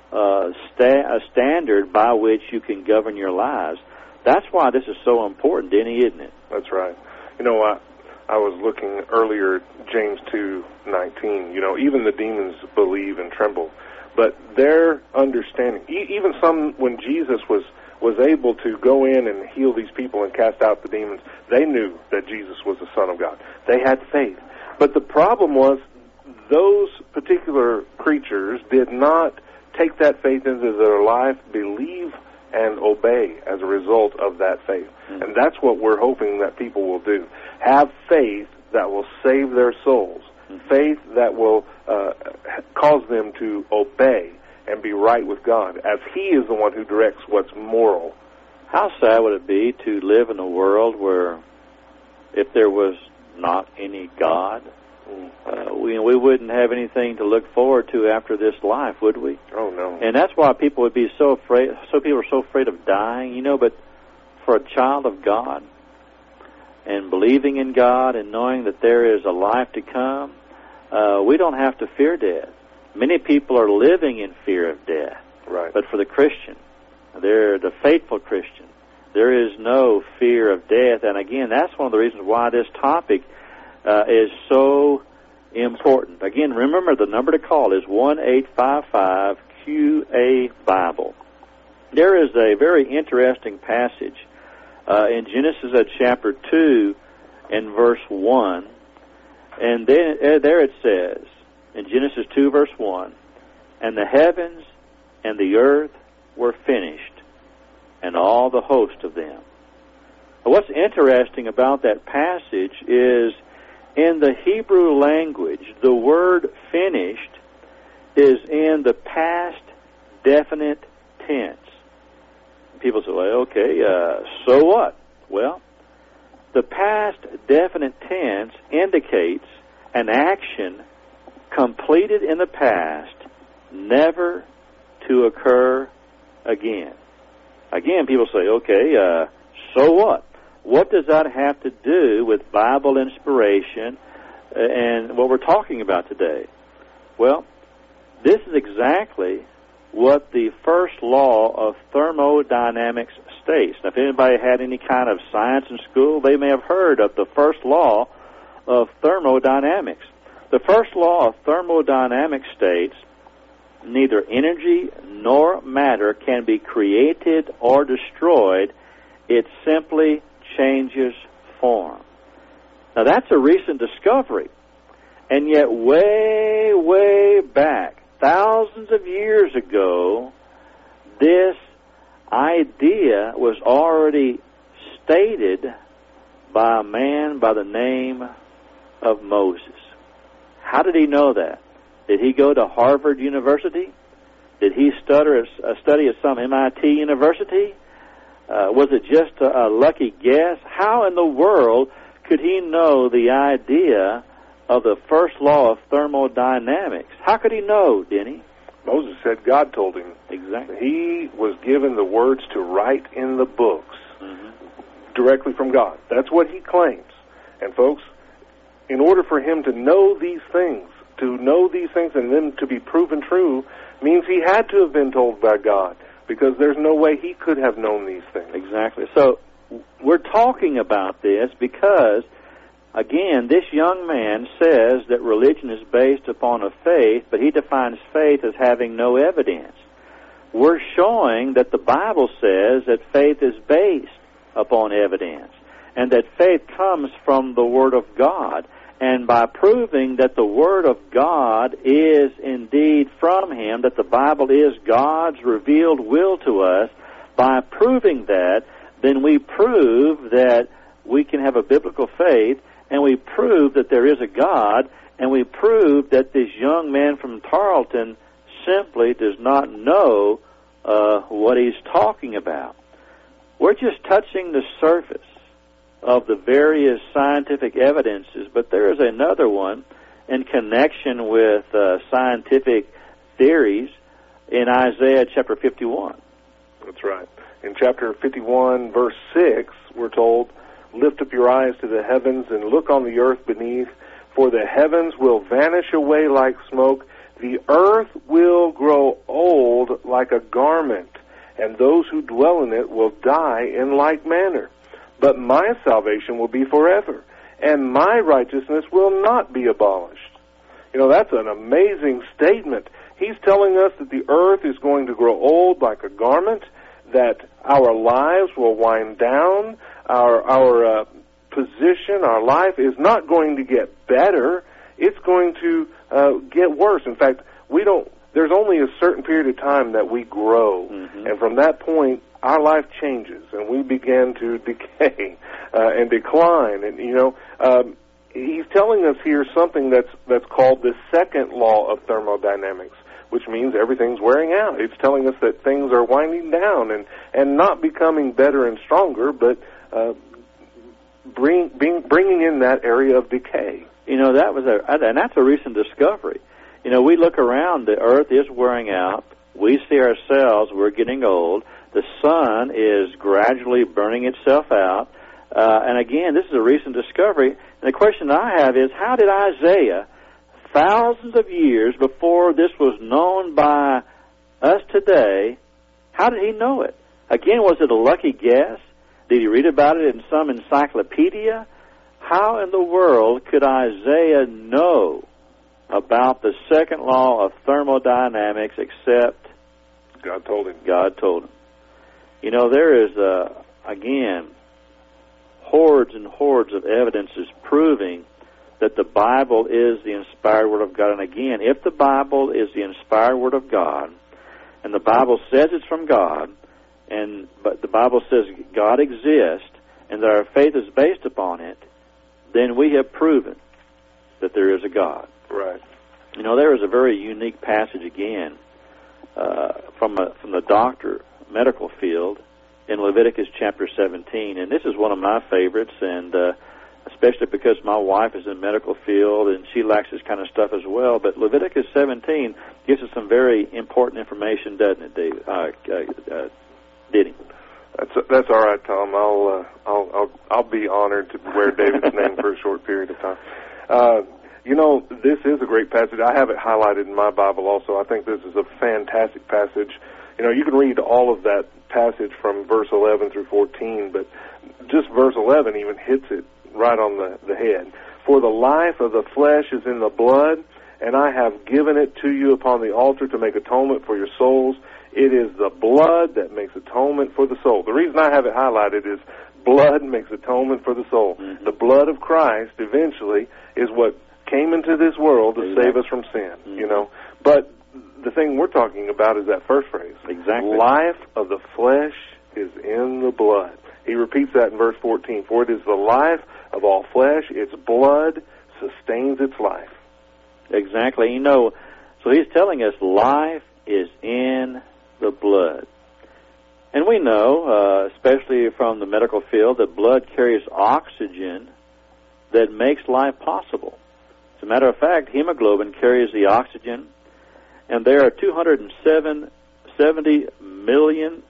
standard by which you can govern your lives. That's why this is so important, Denny, isn't it? That's right. You know, I was looking earlier at James 2:19. You know, even the demons believe and tremble. But their understanding, even some, when Jesus was able to go in and heal these people and cast out the demons, they knew that Jesus was the Son of God. They had faith. But the problem was those particular creatures did not take that faith into their life, believe, and obey as a result of that faith. Mm-hmm. And that's what we're hoping that people will do. Have faith that will save their souls. Faith that will cause them to obey and be right with God, as He is the one who directs what's moral. How sad would it be to live in a world where, if there was not any God, we wouldn't have anything to look forward to after this life, would we? Oh, no. And that's why people would be so afraid. So people are so afraid of dying, you know. But for a child of God, and believing in God and knowing that there is a life to come, we don't have to fear death. Many people are living in fear of death. Right. But for the Christian, the faithful Christian, there is no fear of death. And again, that's one of the reasons why this topic is so important. Again, remember the number to call is 1-855-QA-BIBLE. There is a very interesting passage in Genesis chapter 2 and verse 1. And then there it says, in Genesis 2 verse 1, and the heavens and the earth were finished, and all the host of them. What's interesting about that passage is, in the Hebrew language, the word finished is in the past definite tense. People say, well, okay, so what? Well, the past definite tense indicates an action completed in the past, never to occur again. Again, people say, okay, so what? What does that have to do with Bible inspiration and what we're talking about today? Well, this is exactly what the first law of thermodynamics states. Now, if anybody had any kind of science in school, they may have heard of the first law of thermodynamics. The first law of thermodynamics states, neither energy nor matter can be created or destroyed. It simply changes form. Now, that's a recent discovery. And yet, way, way back, thousands of years ago, this idea was already stated by a man by the name of Moses. How did he know that? Did he go to Harvard University? Did he study at some MIT university? Was it just a lucky guess? How in the world could he know the idea of the first law of thermodynamics. How could he know, Denny? Moses said God told him. Exactly. He was given the words to write in the books directly from God. That's what he claims. And folks, in order for him to know these things and them to be proven true, means he had to have been told by God, because there's no way he could have known these things. Exactly. So we're talking about this because, again, this young man says that religion is based upon a faith, but he defines faith as having no evidence. We're showing that the Bible says that faith is based upon evidence, and that faith comes from the Word of God. And by proving that the Word of God is indeed from Him, that the Bible is God's revealed will to us, by proving that, then we prove that we can have a biblical faith, and we prove that there is a God, and we prove that this young man from Tarleton simply does not know what he's talking about. We're just touching the surface of the various scientific evidences, but there is another one in connection with scientific theories in Isaiah chapter 51. That's right. In chapter 51, verse 6, we're told, "Lift up your eyes to the heavens and look on the earth beneath, for the heavens will vanish away like smoke, the earth will grow old like a garment, and those who dwell in it will die in like manner. But my salvation will be forever, and my righteousness will not be abolished." You know, that's an amazing statement. He's telling us that the earth is going to grow old like a garment, that our lives will wind down, our position, our life is not going to get better. It's going to get worse. In fact, there's only a certain period of time that we grow, and from that point, our life changes, and we begin to decay and decline. And he's telling us here something that's called the second law of thermodynamics, which means everything's wearing out. It's telling us that things are winding down and not becoming better and stronger, but bringing in that area of decay. You know, and that's a recent discovery. You know, we look around, the earth is wearing out. We see ourselves, we're getting old. The sun is gradually burning itself out. And again, this is a recent discovery. And the question I have is, how did Isaiah, thousands of years before this was known by us today, how did he know it? Again, was it a lucky guess? Did he read about it in some encyclopedia? How in the world could Isaiah know about the second law of thermodynamics except God told him? God told him. You know, there is, again, hordes and hordes of evidences proving that the Bible is the inspired Word of God. And again, if the Bible is the inspired Word of God, and the Bible says it's from God, but the Bible says God exists, and that our faith is based upon it, then we have proven that there is a God. Right. You know, there is a very unique passage again from the medical field in Leviticus chapter 17, and this is one of my favorites, and especially because my wife is in the medical field and she likes this kind of stuff as well. But Leviticus 17 gives us some very important information, doesn't it, Dave? Diddy? That's all right, Tom. I'll be honored to wear David's name for a short period of time. You know, this is a great passage. I have it highlighted in my Bible also. I think this is a fantastic passage. You know, you can read all of that passage from verse 11 through 14, but just verse 11 even hits it right on the head. "For the life of the flesh is in the blood, and I have given it to you upon the altar to make atonement for your souls. It is the blood that makes atonement for the soul." The reason I have it highlighted is blood makes atonement for the soul. Mm-hmm. The blood of Christ eventually is what came into this world to save us from sin, you know. But the thing we're talking about is that first phrase. Exactly. Life of the flesh is in the blood. He repeats that in verse 14. "For it is the life of all flesh, its blood sustains its life." Exactly. You know, so he's telling us life is in the blood. And we know, especially from the medical field, that blood carries oxygen that makes life possible. As a matter of fact, hemoglobin carries the oxygen, and there are 270 million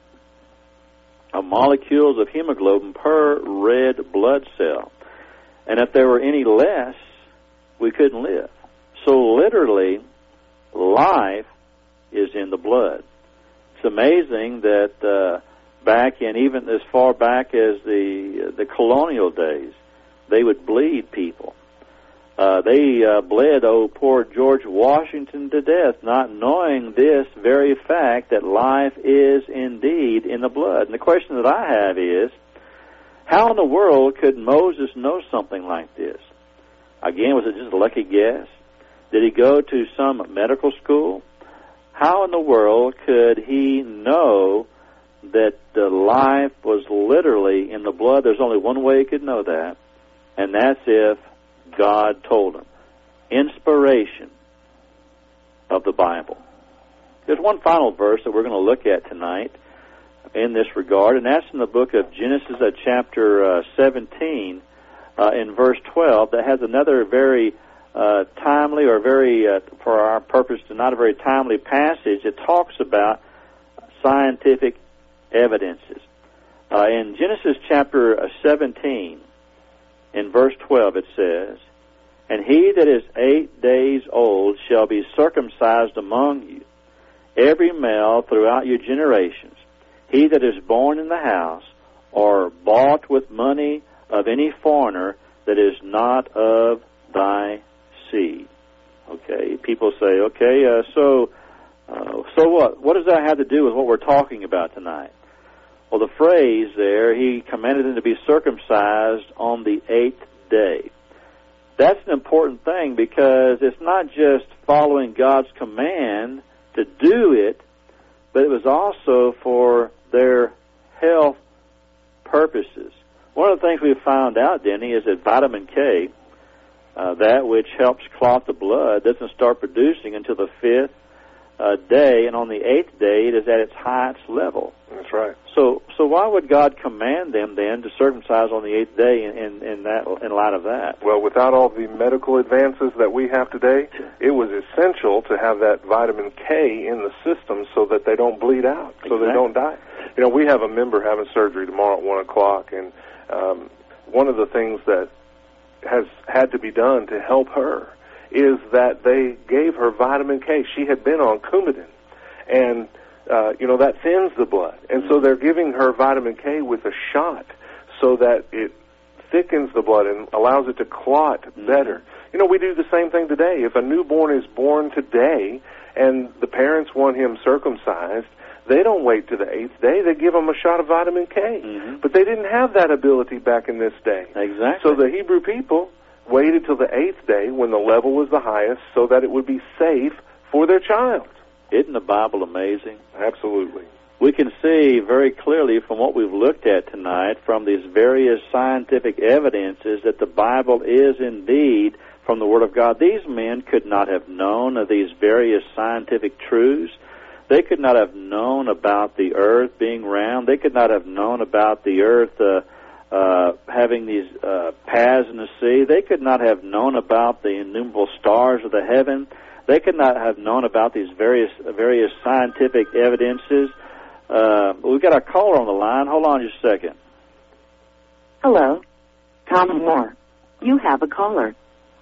molecules of hemoglobin per red blood cell. And if there were any less, we couldn't live. So literally, life is in the blood. It's amazing that back in, even as far back as the colonial days, they would bleed people. They bled poor George Washington to death, not knowing this very fact that life is indeed in the blood. And the question that I have is, how in the world could Moses know something like this? Again, was it just a lucky guess? Did he go to some medical school? How in the world could he know that the life was literally in the blood? There's only one way he could know that, and that's if God told him. Inspiration of the Bible. There's one final verse that we're going to look at tonight in this regard, and that's in the book of Genesis, chapter 17, in verse 12, that has another very timely, or very, for our purpose, not a very timely passage. It talks about scientific evidences. In Genesis chapter 17, in verse 12, it says, "And he that is 8 days old shall be circumcised among you, every male throughout your generations. He that is born in the house, or bought with money of any foreigner that is not of thy seed." Okay, people say, okay, so what? What does that have to do with what we're talking about tonight? Well, the phrase there, he commanded them to be circumcised on the 8th day. That's an important thing, because it's not just following God's command to do it, but it was also for their health purposes. One of the things we found out, Denny, is that vitamin K, that which helps clot the blood, doesn't start producing until the 5th day, and on the 8th day it is at its highest level. That's right. So why would God command them then to circumcise on the 8th day in light of that? Well, without all the medical advances that we have today, it was essential to have that vitamin K in the system so that they don't bleed out, so they don't die. You know, we have a member having surgery tomorrow at 1 o'clock, and one of the things that has had to be done to help her is that they gave her vitamin K. She had been on Coumadin, and that thins the blood. And so they're giving her vitamin K with a shot so that it thickens the blood and allows it to clot better. You know, we do the same thing today. If a newborn is born today and the parents want him circumcised, they don't wait to the 8th day. They give him a shot of vitamin K. Mm-hmm. But they didn't have that ability back in this day. Exactly. So the Hebrew people waited till the 8th day when the level was the highest so that it would be safe for their child. Isn't the Bible amazing? Absolutely. We can see very clearly from what we've looked at tonight, from these various scientific evidences, that the Bible is indeed from the Word of God. These men could not have known of these various scientific truths. They could not have known about the earth being round. They could not have known about the earth having these paths in the sea. They could not have known about the innumerable stars of the heaven. They could not have known about these various scientific evidences. We've got a caller on the line. Hold on just a second. Hello, Tom Moore. You have a caller.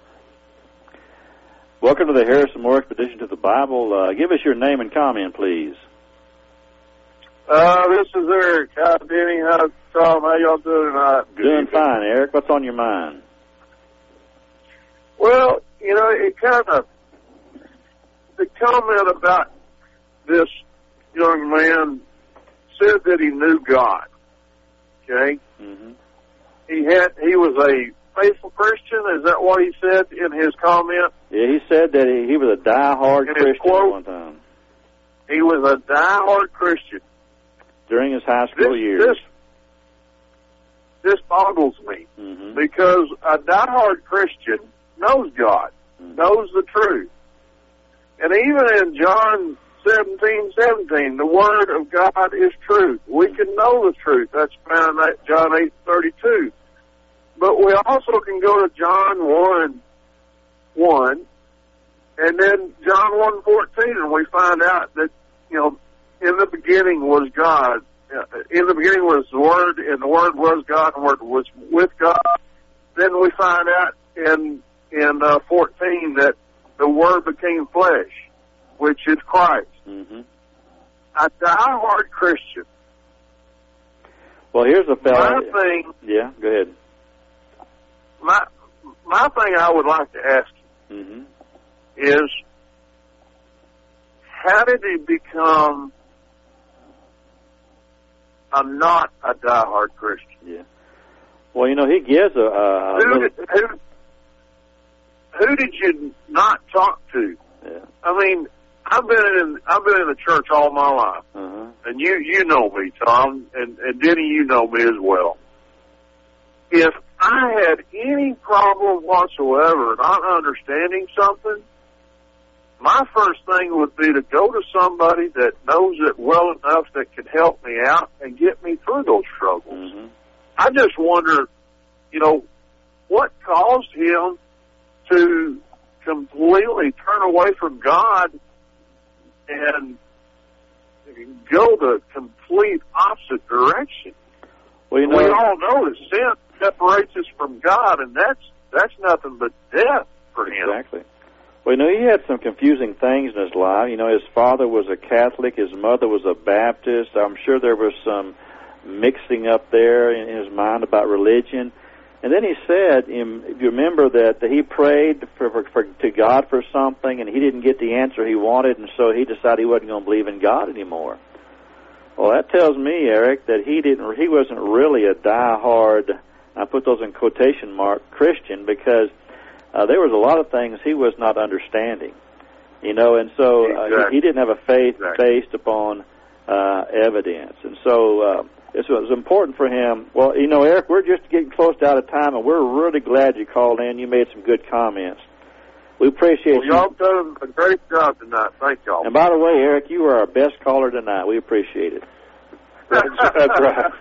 Welcome to the Harrison Moore Expedition to the Bible. Give us your name and comment, please. This is Eric. Hi, Denny. Hi, Tom. How y'all doing tonight? Doing fine, Eric. What's on your mind? Well, it kind of, the comment about this young man said that he knew God. Okay? Mm-hmm. He was a faithful Christian. Is that what he said in his comment? Yeah, he said that he was a diehard Christian at one time. He was a diehard Christian. During his high school years. This boggles me, because a diehard Christian knows God, knows the truth. And even in John 17:17, the Word of God is truth. We can know the truth. That's found in John 8:32. But we also can go to John 1, 1, and then John 1:14, and we find out that, in the beginning was God. In the beginning was the Word, and the Word was God, and the Word was with God. Then we find out in 14 that the Word became flesh, which is Christ. Mm-hmm. A diehard Christian. Well, here's a fellow. My thing. Yeah, go ahead. My thing I would like to ask you mm-hmm. is, how did he become not a diehard Christian? Yeah. Well, he gives who did you not talk to? Yeah. I mean, I've been in the church all my life, uh-huh. and you know me, Tom, and Denny, you know me as well. If I had any problem whatsoever not understanding something, my first thing would be to go to somebody that knows it well enough that can help me out and get me through those struggles. Mm-hmm. I just wonder, what caused him to completely turn away from God and go the complete opposite direction. Well, we all know that sin separates us from God, and that's nothing but death for him. Exactly. Well, he had some confusing things in his life. His father was a Catholic, his mother was a Baptist. I'm sure there was some mixing up there in his mind about religion. And then he said, if you remember, that he prayed to God for something, and he didn't get the answer he wanted, and so he decided he wasn't going to believe in God anymore. Well, that tells me, Eric, that he wasn't really a diehard, I put those in quotation mark, Christian, because there was a lot of things he was not understanding, and so exactly. he didn't have a faith based upon evidence, and so it was important for him. Well, Eric, we're just getting close to out of time, and we're really glad you called in. You made some good comments. We appreciate you. Y'all done a great job tonight. Thank y'all. And by the way, Eric, you are our best caller tonight. We appreciate it. That's right.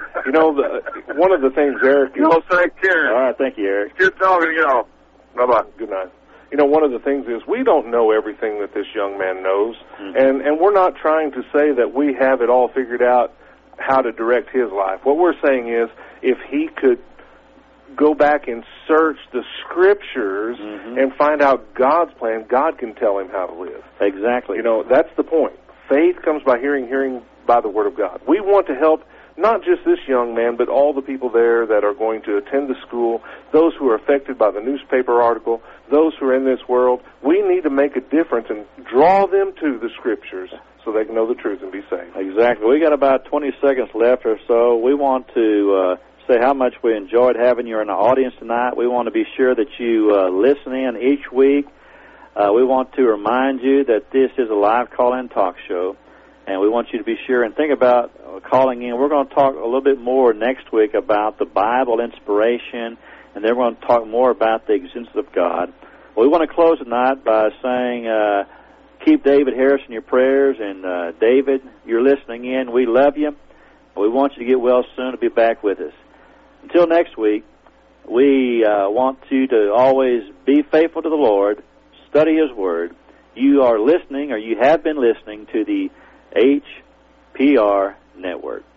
One of the things, Eric... Y'all take care. All right, thank you, Eric. Good talking to y'all. Bye-bye. Good night. One of the things is we don't know everything that this young man knows, mm-hmm. and we're not trying to say that we have it all figured out how to direct his life. What we're saying is, if he could go back and search the Scriptures mm-hmm. and find out God's plan, God can tell him how to live. Exactly. That's the point. Faith comes by hearing, hearing by the Word of God. We want to help not just this young man, but all the people there that are going to attend the school, those who are affected by the newspaper article, those who are in this world. We need to make a difference and draw them to the Scriptures so they can know the truth and be saved. Exactly. We got about 20 seconds left or so. We want to say how much we enjoyed having you in the audience tonight. We want to be sure that you listen in each week. We want to remind you that this is a live call-in talk show, and we want you to be sure and think about calling in. We're going to talk a little bit more next week about the Bible inspiration, and then we're going to talk more about the existence of God. We want to close tonight by saying, keep David Harris in your prayers, and David, you're listening in. We love you. We want you to get well soon and be back with us. Until next week, we want you to always be faithful to the Lord, study His Word. You are listening, or you have been listening, to the HPR Network.